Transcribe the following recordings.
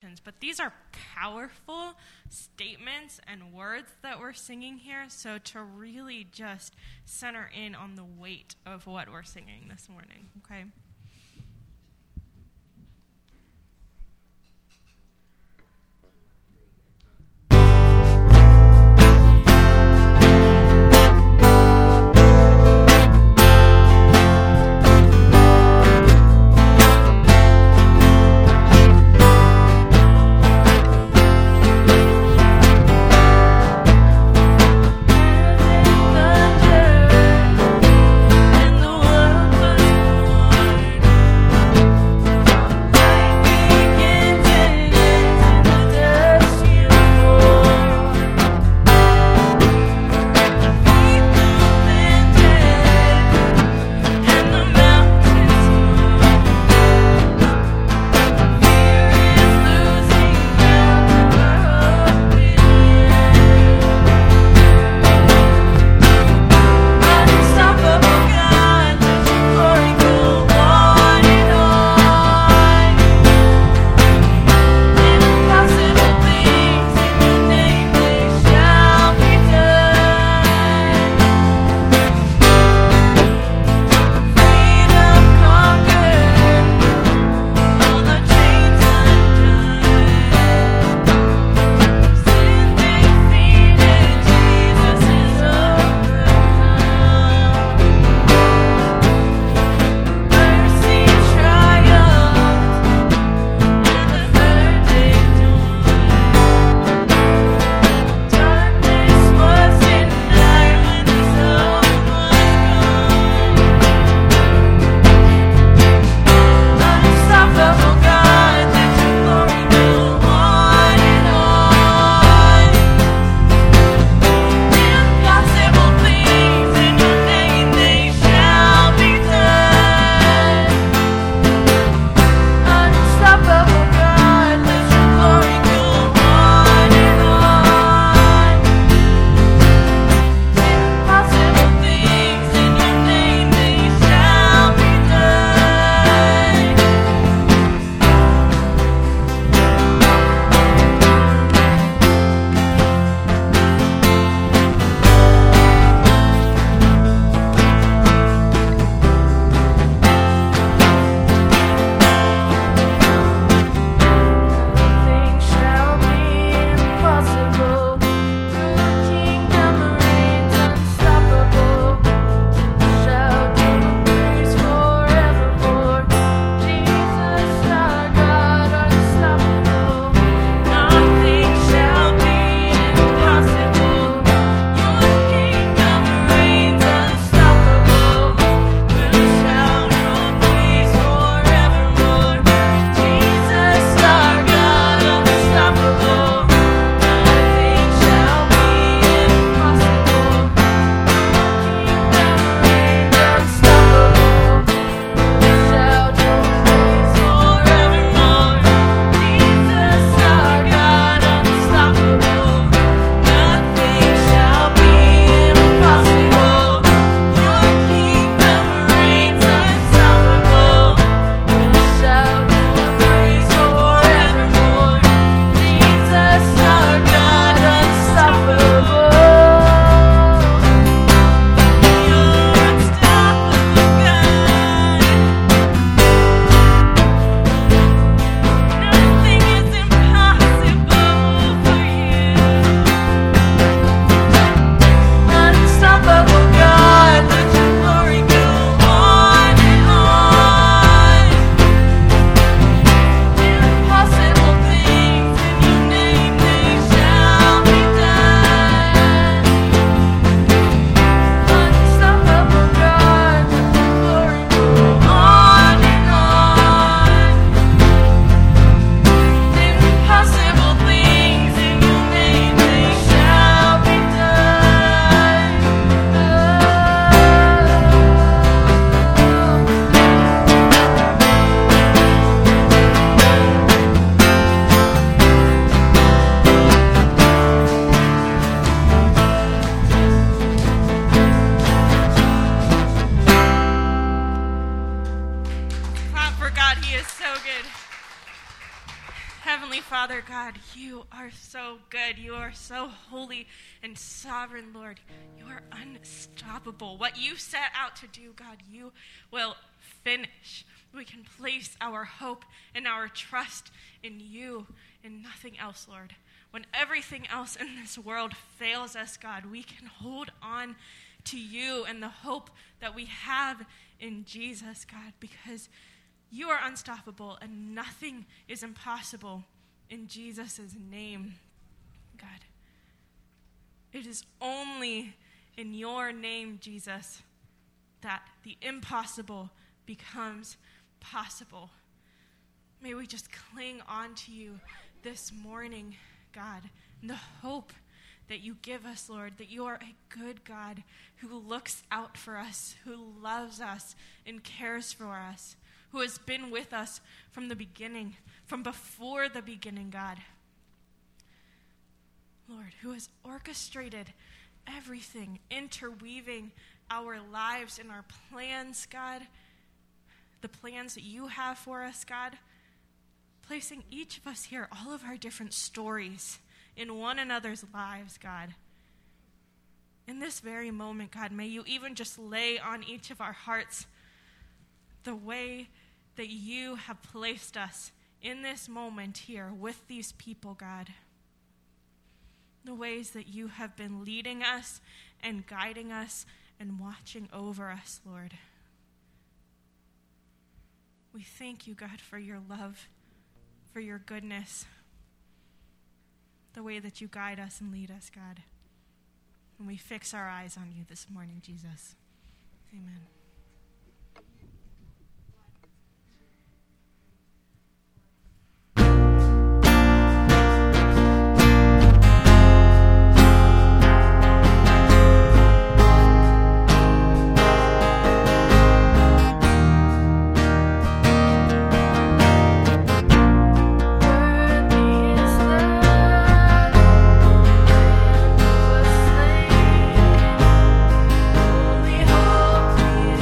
importance, but these are powerful statements and words that we're singing here. So to really just center in on the weight of what we're singing this morning, okay? In the world was born. Father God, you are so good. You are so holy and sovereign, Lord. You are unstoppable. What you set out to do, God, you will finish. We can place our hope and our trust in you and nothing else, Lord. When everything else in this world fails us, God, we can hold on to you and the hope that we have in Jesus, God, because you are unstoppable and nothing is impossible in Jesus' name, God. It is only in your name, Jesus, that the impossible becomes possible. May we just cling on to you this morning, God, and the hope that you give us, Lord, that you are a good God who looks out for us, who loves us and cares for us, who has been with us from the beginning, from before the beginning, God. Lord, who has orchestrated everything, interweaving our lives and our plans, God, the plans that you have for us, God, placing each of us here, all of our different stories in one another's lives, God. In this very moment, God, may you even just lay on each of our hearts the way that you have placed us in this moment here with these people, God. The ways that you have been leading us and guiding us and watching over us, Lord. We thank you, God, for your love, for your goodness, the way that you guide us and lead us, God. And we fix our eyes on you this morning, Jesus. Amen. Holy, holy,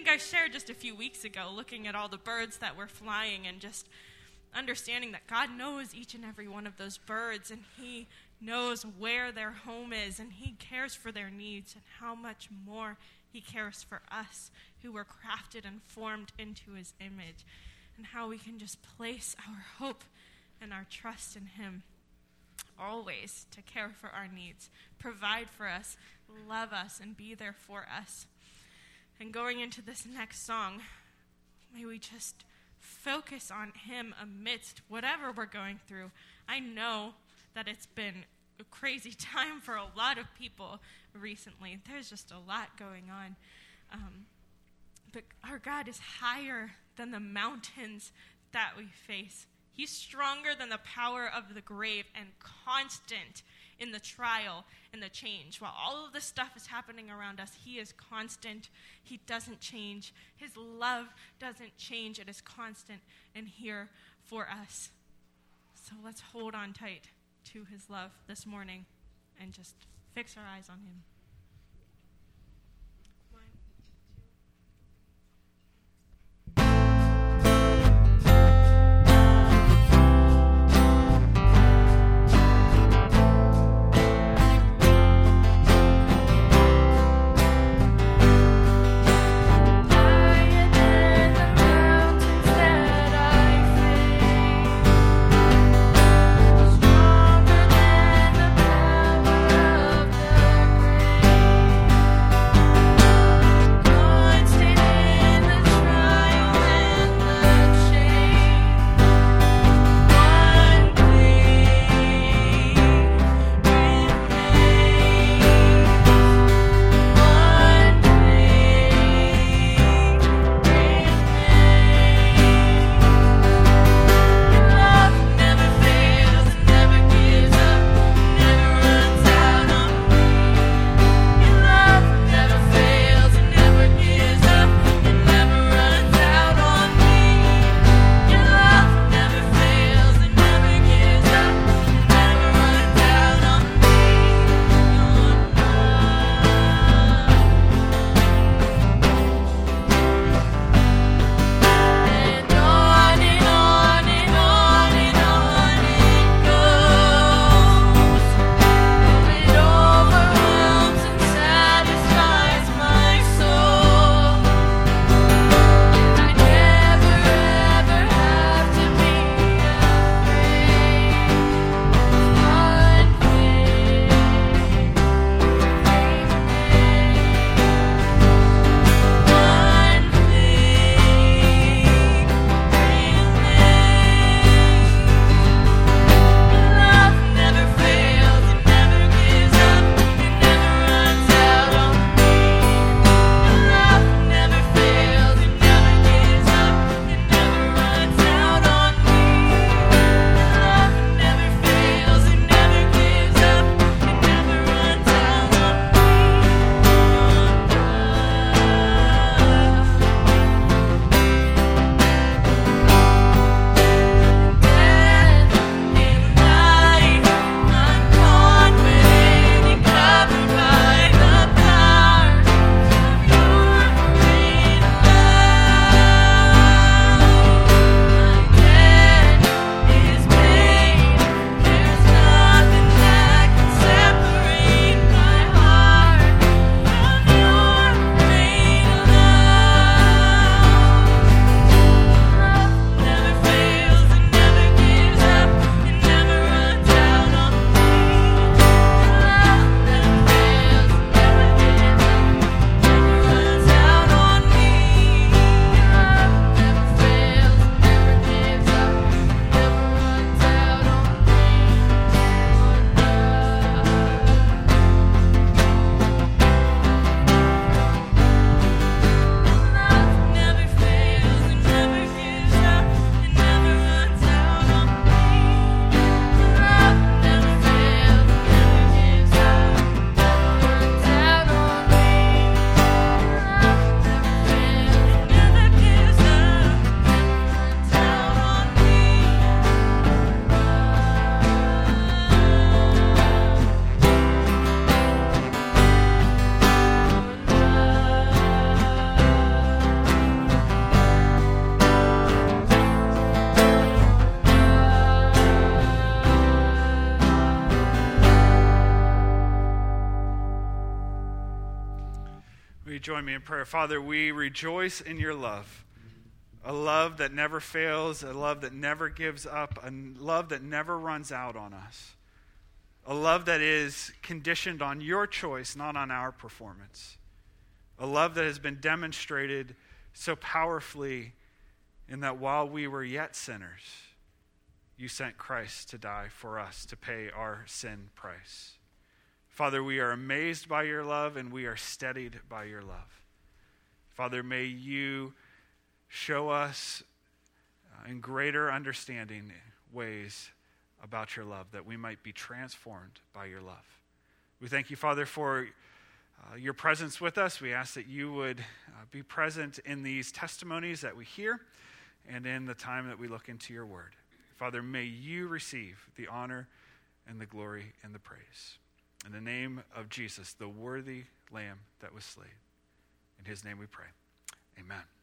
I shared just a few weeks ago, looking at all the birds that were flying and just understanding that God knows each and every one of those birds, and he knows where their home is, and he cares for their needs, and how much more he cares for us who were crafted and formed into his image, and how we can just place our hope and our trust in him always to care for our needs, provide for us, love us, and be there for us. And going into this next song, may we just focus on him amidst whatever we're going through. I know that it's been a crazy time for a lot of people recently. There's just a lot going on. But our God is higher than the mountains that we face. He's stronger than the power of the grave and constant in the trial and the change. While all of this stuff is happening around us, he is constant. He doesn't change. His love doesn't change. It is constant and here for us. So let's hold on tight to his love this morning and just fix our eyes on him. Stronger than the power of the join me in prayer? Father, we rejoice in your love, a love that never fails, a love that never gives up, a love that never runs out on us, a love that is conditioned on your choice, not on our performance, a love that has been demonstrated so powerfully in that while we were yet sinners, you sent Christ to die for us, to pay our sin price. Father, we are amazed by your love and we are steadied by your love. Father, may you show us in greater understanding ways about your love, that we might be transformed by your love. We thank you, Father, for your presence with us. We ask that you would be present in these testimonies that we hear and in the time that we look into your word. Father, may you receive the honor and the glory and the praise. In the name of Jesus, the worthy Lamb that was slain. In his name we pray. Amen.